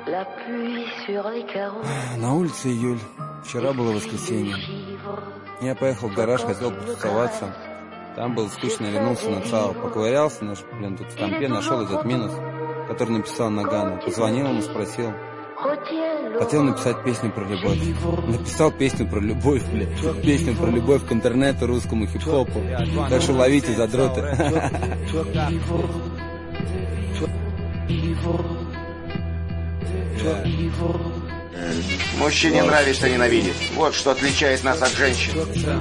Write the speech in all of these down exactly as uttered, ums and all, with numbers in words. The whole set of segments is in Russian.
На улице июль. Вчера было воскресенье. Я поехал в гараж, хотел потусоваться. Там было скучно, вернулся на ЦАО. Поковырялся, наш, блин, тут в компе нашел этот минус, который написал Нагано. Позвонил ему, спросил. Хотел написать песню про любовь. Написал песню про любовь, блядь. Песню про любовь к интернету, русскому хип-хопу. Так что ловите задроты. Мужчине нравится ненавидеть. Вот что отличает нас от женщин.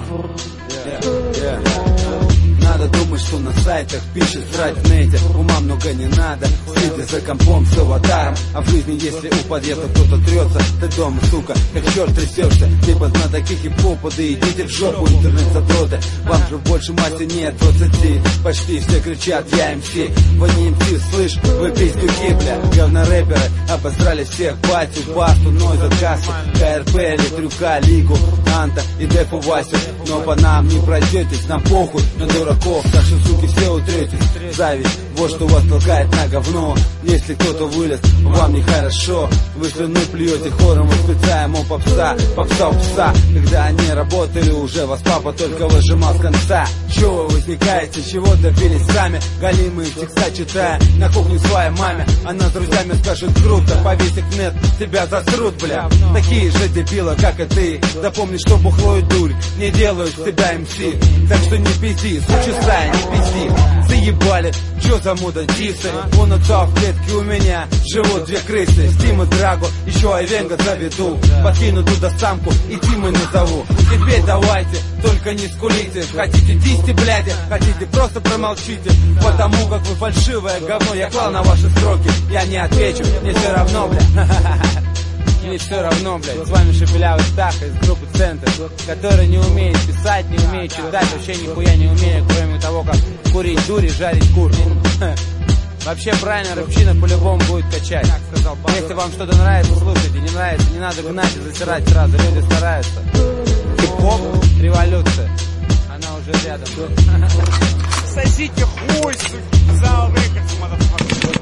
Надо думать, что на сайтах пишет срать в нете. Ума много не надо, сидя за компом с аватаром. А в жизни, если у подъезда кто-то трется, ты дома, сука, как черт трясешься. Типа знатоки хип-хопа, да идите в жопу, интернет-задроты. Вам же больше масти нет двадцати. Почти все кричат, я эм си. Вы не эм си, слышь, вы пиздюки, бля. Говно-рэперы обосрали всех, батю, басту, Нойза, Кассу, ка эр пэ, Трюка, Лигу, Анта и Дефу Васю. Но по нам не пройдетесь, нам похуй на дураков. Так что, суки, все утретесь. Зависть, вот что вас толкает на говно. Если кто-то вылез, вам нехорошо. Вы слюну плюете хором, восклицаем о попса. Попса у пса. Когда они работали, уже вас папа только выжимал с конца. Чего вы возникаете, чего добились сами? Галимые текста читая на кухне своей маме. Она с друзьями скажет круто, повесик нет, тебя засрут, бля. Такие же дебилы, как и ты. Запомни, что бухло и дурь не делают себя эм си. Так что не пизди, сучасая, не пизди. Заебали, чё за муда дисы? Вон отца в клетке у меня живут две крысы. Стим и Драгу, еще Айвенга заведу. Подкину туда самку и Тимой назову. Теперь давайте, только не скулите. Хотите дисти, бляди, хотите просто промолчите. Потому как вы фальшивое говно. Я клал на ваши строки, я не отвечу, мне все равно, бля. Мне все равно, блядь. С вами шепелявый Стаха из группы Центр, который не умеет писать, не умеет читать, вообще нихуя не умеет, кроме того, как курить дури, жарить кур. Вообще правильно, рэпчина по-любому будет качать. Если вам что-то нравится, слушайте, не нравится, не надо гнать и засирать сразу, люди стараются. Хип-хоп, революция, она уже рядом. Сосите хуй, суки, за рекордс, мазафака.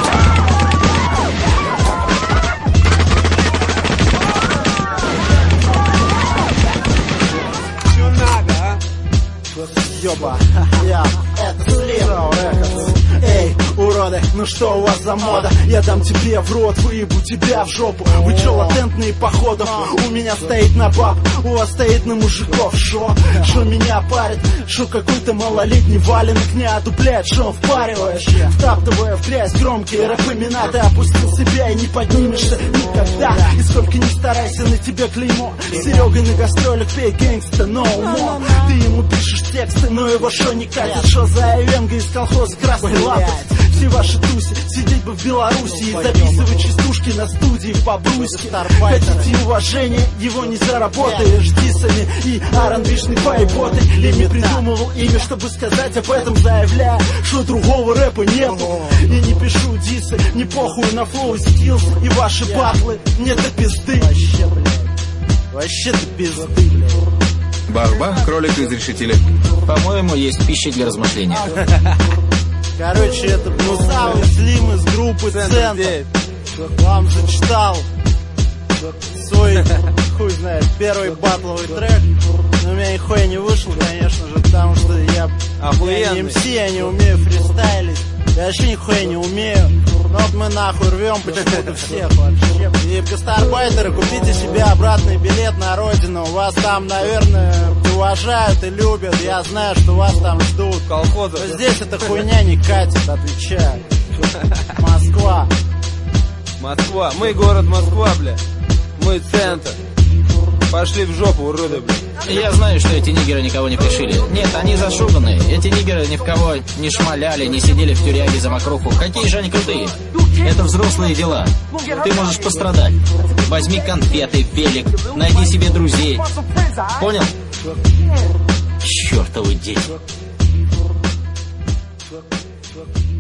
Ёба, я, это Слим. Эй, уроды, ну что у вас за мода? Я дам тебе в рот, выебу тебя в жопу. Вы чё, латентные походом? У меня стоит на баб, у вас стоит на мужиков. Шо? Шо меня парит? Шо какой-то малолетний валенок не одупляет? Шо впариваешь? Втаптывая в грязь громкие рэп-имена. Ты опустил себя и не поднимешься никогда. И сколько ни старайся, на тебе клеймо. Серега на гастролях, пей гэнгста, no more. Ты ему пишешь тексты, но его шо не катит? Шо за Айвенга из колхоза красный лапоть? Все ваши туси, сидеть бы в Беларуси и записывать частушки на студии по-бруйски. Хотите уважения, его не заработаешь дисами и ар энд би-шной поеботой. Я не придумывал имя, чтобы сказать об этом, заявляя, что другого рэпа нету. Я не пишу дисы, не похуй на флоу скиллс и ваши батлы, мне до пизды. Вообще, блядь, вообще до пизды, блядь. Бах-бах, кролик изрешетили. По-моему, есть пища для размышления. Короче, это был самый Слим из группы Центр. Вам зачитал свой, хуй знает, первый батловый трек. Но у меня нихуя не вышел, конечно же, потому что я, я не эм си, я не умею фристайлить. Я вообще нихуя не умею. Но вот мы нахуй рвем почему-то всех вообще. И гастарбайтеры, купите себе обратный билет на родину. Вас там, наверное, уважают и любят. Я знаю, что вас там ждут. Колхозы. Но здесь эта хуйня не катит, отвечаю. Москва. Москва. Мы город Москва, бля. Мы центр. Пошли в жопу, уроды, бля. Я знаю, что эти нигеры никого не пришили. Нет, они зашуганные. Эти нигеры ни в кого не шмаляли, не сидели в тюряге за мокруху. Какие же они крутые. Это взрослые дела. Ты можешь пострадать. Возьми конфеты, велик, найди себе друзей. Понял? Чёртовы дети.